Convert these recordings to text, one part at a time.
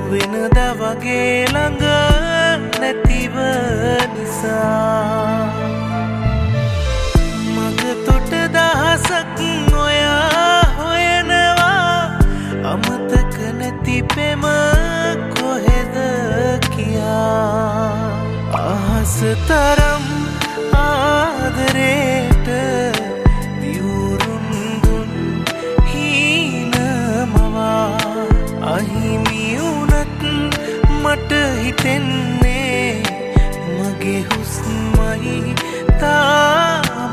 වෙනද වගේ ළඟ නැතිව නිසා මග තොට දහසක් ඔයා හොයනවා අමතක නැති පෙම කොහෙද කියා අහස තරම් ආදරේට දියුරුම් දුන් හීනමවා අහිමි වුණත් මට හිතෙන්නේ මගේ හුස්මයි තාම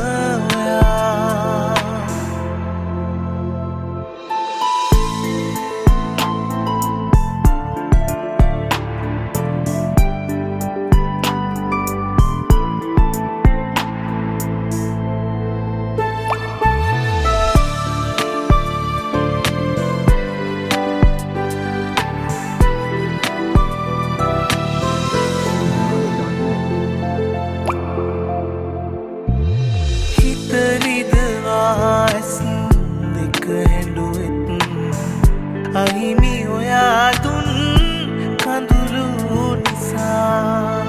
අහිමි ඔයා දුන් කඳුළු නිසා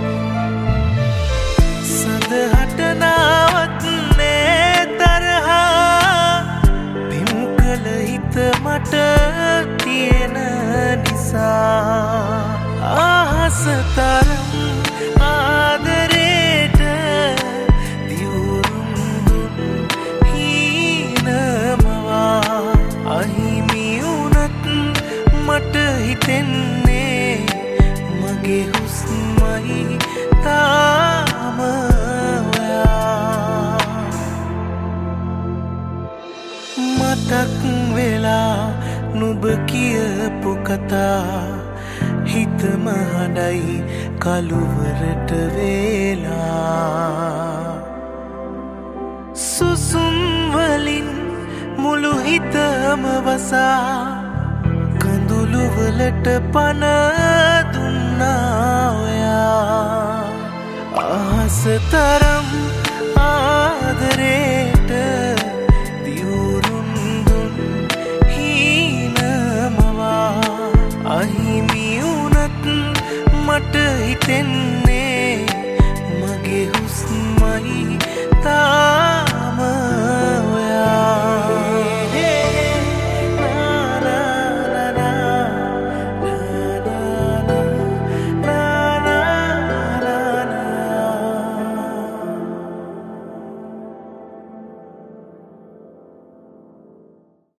සඳහට නාවත් නෑ තරහා පිම් කළ හිත මට තියෙන නිසා අහස තරම් ආදරේට දියුරුම් දුන් හීනමවා අහිමි මට හිතෙන්නේ මගේ හුස්මයි තාම ඔයා මතක් වෙලා නුඹ කියපු කතා හිතම හඬයි කළුවරට වේලා සුසුම් වලින් මුළු හිතම වසා කඳුළුවලට පන දුන්නා ඔයා අහස තරම් ආදරේට දියුරුම් දුන් හීනමවා අහිමි වුණත් මට හිතෙන්නේ